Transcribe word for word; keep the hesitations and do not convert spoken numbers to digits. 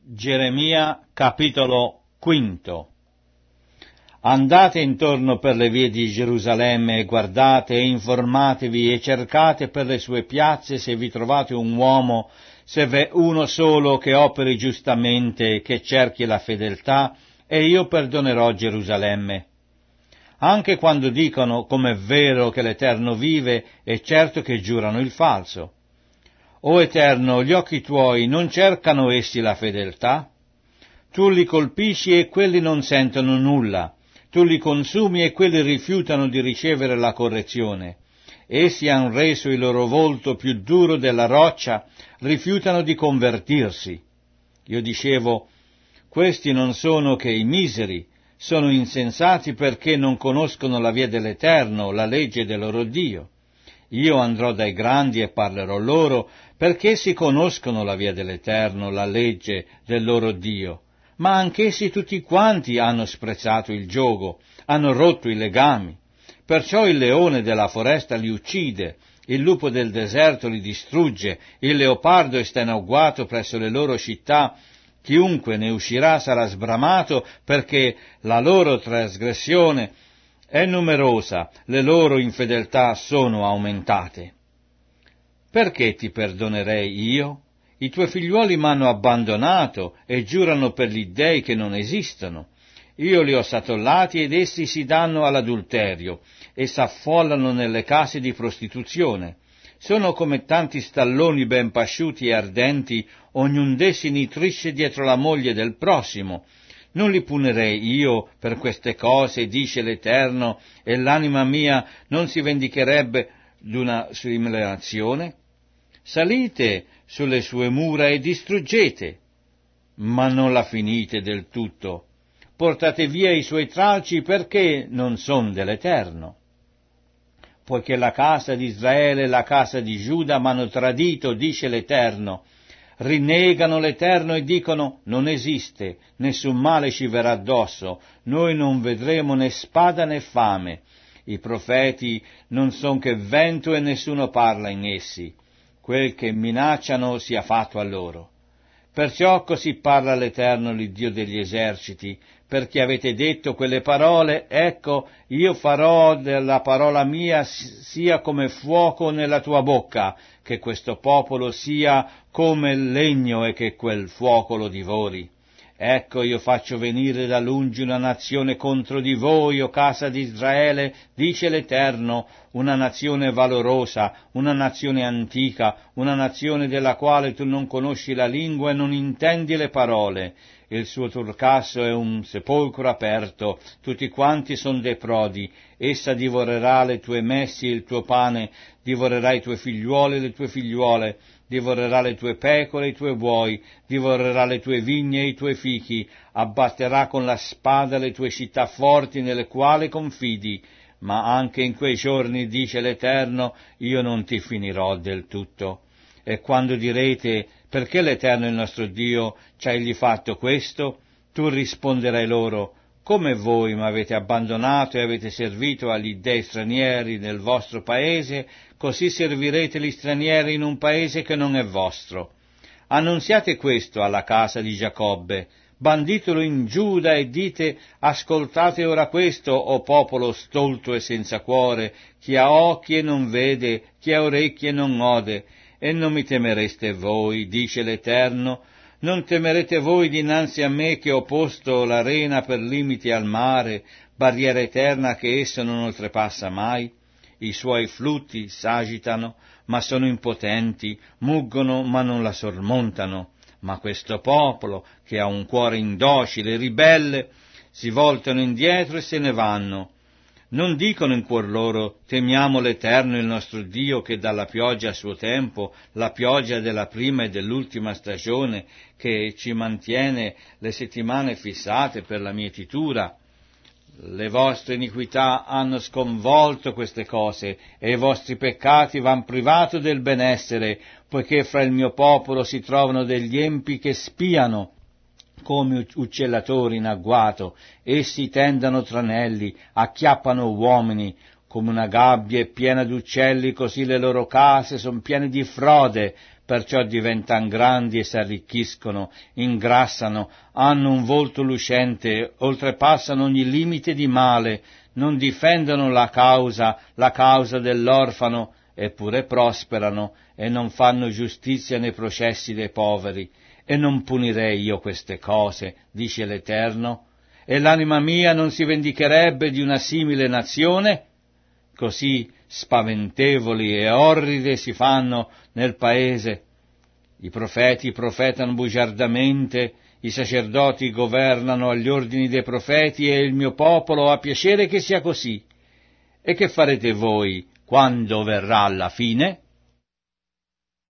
Geremia capitolo quinto. Andate intorno per le vie di Gerusalemme e guardate e informatevi e cercate per le sue piazze se vi trovate un uomo, se v'è uno solo che operi giustamente, che cerchi la fedeltà, e io perdonerò Gerusalemme. Anche quando dicono com'è vero che l'Eterno vive, è certo che giurano il falso. O Eterno, gli occhi tuoi non cercano essi la fedeltà? Tu li colpisci e quelli non sentono nulla, tu li consumi e quelli rifiutano di ricevere la correzione. Essi han reso il loro volto più duro della roccia, rifiutano di convertirsi. Io dicevo, questi non sono che i miseri, sono insensati perché non conoscono la via dell'Eterno, la legge del loro Dio. Io andrò dai grandi e parlerò loro, perché si conoscono la via dell'Eterno, la legge del loro Dio. Ma anch'essi tutti quanti hanno sprezzato il giogo, hanno rotto i legami. Perciò il leone della foresta li uccide, il lupo del deserto li distrugge, il leopardo è stenauguato presso le loro città. Chiunque ne uscirà sarà sbramato, perché la loro trasgressione è numerosa, le loro infedeltà sono aumentate. Perché ti perdonerei io? I tuoi figliuoli m'hanno abbandonato e giurano per gli dèi che non esistono. Io li ho satollati ed essi si danno all'adulterio e s'affollano nelle case di prostituzione. Sono come tanti stalloni ben pasciuti e ardenti, ognun d'essi nitrisce dietro la moglie del prossimo. Non li punirei io per queste cose, dice l'Eterno, e l'anima mia non si vendicherebbe d'una simile azione? Salite sulle sue mura e distruggete, ma non la finite del tutto. Portate via i suoi tralci perché non son dell'Eterno. Poiché la casa di Israele e la casa di Giuda m'hanno tradito, dice l'Eterno, rinnegano l'Eterno e dicono, non esiste, nessun male ci verrà addosso, noi non vedremo né spada né fame. I profeti non son che vento e nessuno parla in essi. Quel che minacciano sia fatto a loro. Perciò così parla l'Eterno, l'Iddio degli eserciti, perché avete detto quelle parole, ecco, io farò della parola mia sia come fuoco nella tua bocca, che questo popolo sia come il legno e che quel fuoco lo divori. Ecco, io faccio venire da lungi una nazione contro di voi, o casa di Israele, dice l'Eterno, una nazione valorosa, una nazione antica, una nazione della quale tu non conosci la lingua e non intendi le parole. Il suo turcasso è un sepolcro aperto, tutti quanti son dei prodi. Essa divorerà le tue messi e il tuo pane, divorerà i tuoi figliuoli e le tue figliuole, divorerà le tue pecore e i tuoi buoi, divorerà le tue vigne e i tuoi fichi, abbatterà con la spada le tue città forti nelle quali confidi. Ma anche in quei giorni, dice l'Eterno, io non ti finirò del tutto. E quando direte, perché l'Eterno il nostro Dio ci ha egli fatto questo? Tu risponderai loro, come voi m'avete abbandonato e avete servito agli dèi stranieri nel vostro paese, così servirete gli stranieri in un paese che non è vostro. Annunziate questo alla casa di Giacobbe, banditelo in Giuda e dite, ascoltate ora questo, o popolo stolto e senza cuore, chi ha occhi e non vede, chi ha orecchie e non ode, e non mi temereste voi, dice l'Eterno, non temerete voi dinanzi a me che ho posto l'arena per limiti al mare, barriera eterna che esso non oltrepassa mai? I suoi flutti s'agitano, ma sono impotenti, muggono, ma non la sormontano. Ma questo popolo, che ha un cuore indocile e ribelle, si voltano indietro e se ne vanno. Non dicono in cuor loro, temiamo l'Eterno il nostro Dio che dà la pioggia a suo tempo, la pioggia della prima e dell'ultima stagione, che ci mantiene le settimane fissate per la mietitura. Le vostre iniquità hanno sconvolto queste cose e i vostri peccati v'han privato del benessere, poiché fra il mio popolo si trovano degli empi che spiano come uccellatori in agguato, essi tendano tranelli, acchiappano uomini, come una gabbia è piena d'uccelli, così le loro case son piene di frode, perciò diventan grandi e s'arricchiscono, ingrassano, hanno un volto lucente, oltrepassano ogni limite di male, non difendono la causa, la causa dell'orfano, eppure prosperano e non fanno giustizia nei processi dei poveri. E non punirei io queste cose, dice l'Eterno? E l'anima mia non si vendicherebbe di una simile nazione? Così spaventevoli e orride si fanno nel paese. I profeti profetano bugiardamente, i sacerdoti governano agli ordini dei profeti e il mio popolo ha piacere che sia così. E che farete voi quando verrà la fine?